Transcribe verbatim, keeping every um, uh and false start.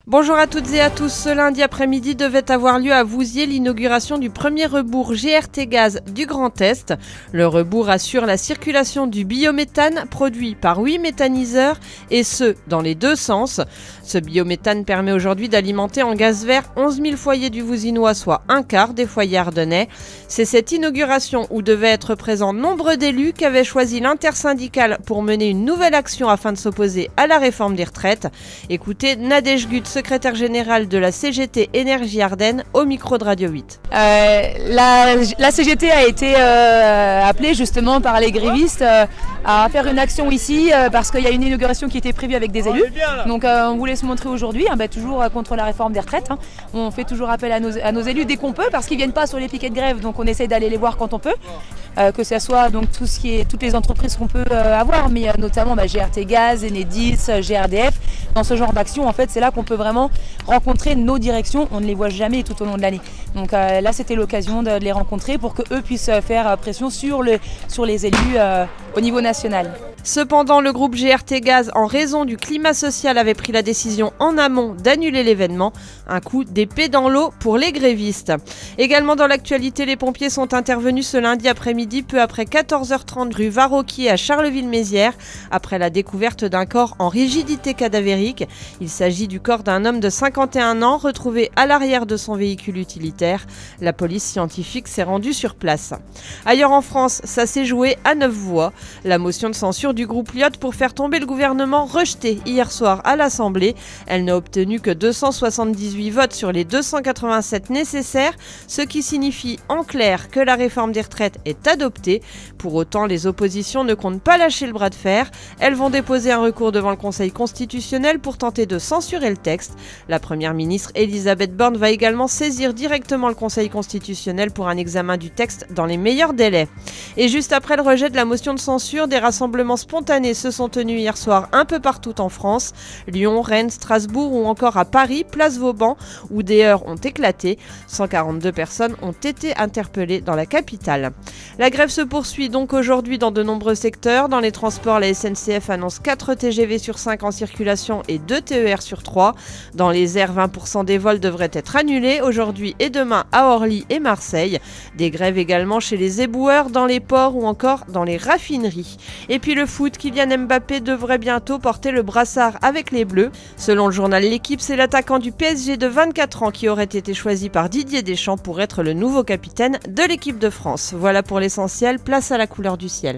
Bonjour à toutes et à tous. Ce lundi après-midi devait avoir lieu à Vouziers l'inauguration du premier rebours G R T Gaz du Grand Est. Le rebours assure la circulation du biométhane produit par huit méthaniseurs et ce, dans les deux sens. Ce biométhane permet aujourd'hui d'alimenter en gaz vert onze mille foyers du Vouzinois, soit un quart des foyers ardennais. C'est cette inauguration où devaient être présents nombre d'élus qu'avait choisi l'intersyndicale pour mener une nouvelle action afin de s'opposer à la réforme des retraites. Écoutez Nadège Gut, secrétaire générale de la C G T Énergie Ardennes, au micro de Radio huit. Euh, la, la C G T a été euh, appelée justement par les grévistes euh, à faire une action ici euh, parce qu'il y a une inauguration qui était prévue avec des élus. Donc euh, on voulait se montrer aujourd'hui, hein, bah, toujours euh, contre la réforme des retraites. Hein. On fait toujours appel à nos, à nos élus dès qu'on peut parce qu'ils ne viennent pas sur les piquets de grève, donc on essaye d'aller les voir quand on peut. Euh, que ce soit donc tout ce qui est, toutes les entreprises qu'on peut euh, avoir, mais euh, notamment bah, G R T Gaz, Enedis, G R D F. Dans ce genre d'action, en fait, c'est là qu'on peut vraiment rencontrer nos directions. On ne les voit jamais tout au long de l'année. Donc euh, là, c'était l'occasion de les rencontrer pour qu'eux puissent faire pression sur, le, sur les élus euh, au niveau national. Cependant, le groupe G R T Gaz, en raison du climat social, avait pris la décision en amont d'annuler l'événement. Un coup d'épée dans l'eau pour les grévistes. Également dans l'actualité, les pompiers sont intervenus ce lundi après-midi, peu après quatorze heures trente, rue Varroquier à Charleville-Mézières, après la découverte d'un corps en rigidité cadavérique. Il s'agit du corps d'un homme de cinquante et un ans, retrouvé à l'arrière de son véhicule utilitaire. La police scientifique s'est rendue sur place. Ailleurs en France, ça s'est joué à neuf voix. La motion de censure du groupe Lyot pour faire tomber le gouvernement rejetée hier soir à l'Assemblée. Elle n'a obtenu que deux cent soixante-dix-huit votes sur les deux cent quatre-vingt-sept nécessaires, ce qui signifie en clair que la réforme des retraites est adoptée. Pour autant, les oppositions ne comptent pas lâcher le bras de fer. Elles vont déposer un recours devant le Conseil constitutionnel pour tenter de censurer le texte. La première ministre Elisabeth Borne va également saisir directement le Conseil constitutionnel pour un examen du texte dans les meilleurs délais. Et juste après le rejet de la motion de censure, des rassemblements spontanés se sont tenus hier soir un peu partout en France. Lyon, Rennes, Strasbourg ou encore à Paris, place Vauban, où des heurts ont éclaté. cent quarante-deux personnes ont été interpellées dans la capitale. La grève se poursuit donc aujourd'hui dans de nombreux secteurs. Dans les transports, la S N C F annonce quatre T G V sur cinq en circulation et deux T E R sur trois. Dans les airs, vingt pour cent des vols devraient être annulés aujourd'hui et demain à Orly et Marseille. Des grèves également chez les éboueurs, dans les ports ou encore dans les raffineries. Et puis le foot, Kylian Mbappé devrait bientôt porter le brassard avec les Bleus. Selon le journal L'Équipe, c'est l'attaquant du P S G de vingt-quatre ans qui aurait été choisi par Didier Deschamps pour être le nouveau capitaine de l'équipe de France. Voilà pour l'essentiel, place à la couleur du ciel.